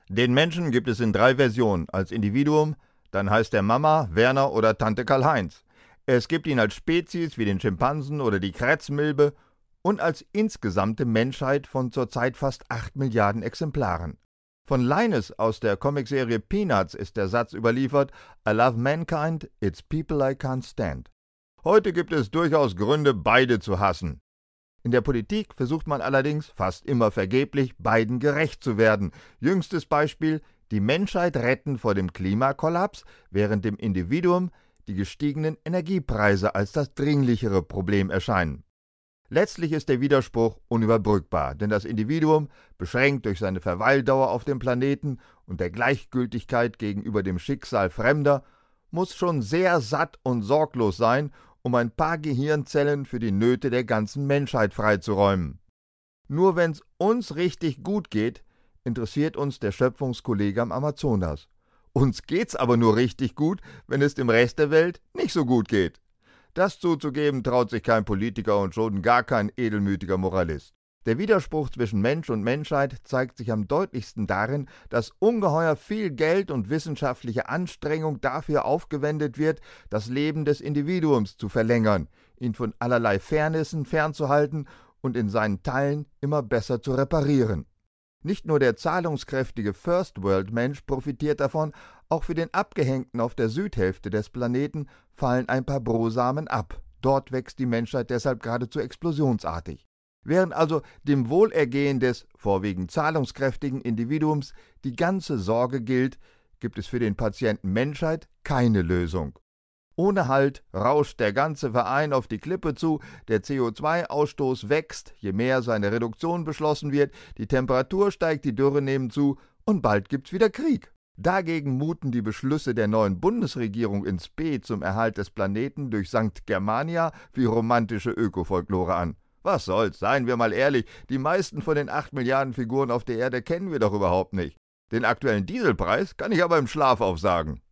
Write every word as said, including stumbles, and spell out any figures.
Den Menschen gibt es in drei Versionen: als Individuum, dann heißt er Mama, Werner oder Tante Karl-Heinz. Es gibt ihn als Spezies wie den Schimpansen oder die Krätzmilbe und als insgesamte Menschheit von zurzeit fast acht Milliarden Exemplaren. Von Linus aus der Comicserie Peanuts ist der Satz überliefert: I love mankind, it's people I can't stand. Heute gibt es durchaus Gründe, beide zu hassen. In der Politik versucht man allerdings, fast immer vergeblich, beiden gerecht zu werden. Jüngstes Beispiel: die Menschheit retten vor dem Klimakollaps, während dem Individuum die gestiegenen Energiepreise als das dringlichere Problem erscheinen. Letztlich ist der Widerspruch unüberbrückbar, denn das Individuum, beschränkt durch seine Verweildauer auf dem Planeten und der Gleichgültigkeit gegenüber dem Schicksal Fremder, muss schon sehr satt und sorglos sein, um ein paar Gehirnzellen für die Nöte der ganzen Menschheit freizuräumen. Nur wenn's uns richtig gut geht, interessiert uns der Schöpfungskollege am Amazonas. Uns geht's aber nur richtig gut, wenn es dem Rest der Welt nicht so gut geht. Das zuzugeben traut sich kein Politiker und schon gar kein edelmütiger Moralist. Der Widerspruch zwischen Mensch und Menschheit zeigt sich am deutlichsten darin, dass ungeheuer viel Geld und wissenschaftliche Anstrengung dafür aufgewendet wird, das Leben des Individuums zu verlängern, ihn von allerlei Fairnessen fernzuhalten und in seinen Teilen immer besser zu reparieren. Nicht nur der zahlungskräftige First-World-Mensch profitiert davon, auch für den Abgehängten auf der Südhälfte des Planeten fallen ein paar Brosamen ab. Dort wächst die Menschheit deshalb geradezu explosionsartig. Während also dem Wohlergehen des vorwiegend zahlungskräftigen Individuums die ganze Sorge gilt, gibt es für den Patienten Menschheit keine Lösung. Ohne Halt rauscht der ganze Verein auf die Klippe zu, der C O zwei Ausstoß wächst, je mehr seine Reduktion beschlossen wird, die Temperatur steigt, die Dürre nehmen zu und bald gibt's wieder Krieg. Dagegen muten die Beschlüsse der neuen Bundesregierung in Spe zum Erhalt des Planeten durch Sankt Germania wie romantische Ökofolklore an. Was soll's, seien wir mal ehrlich, die meisten von den acht Milliarden Figuren auf der Erde kennen wir doch überhaupt nicht. Den aktuellen Dieselpreis kann ich aber im Schlaf aufsagen.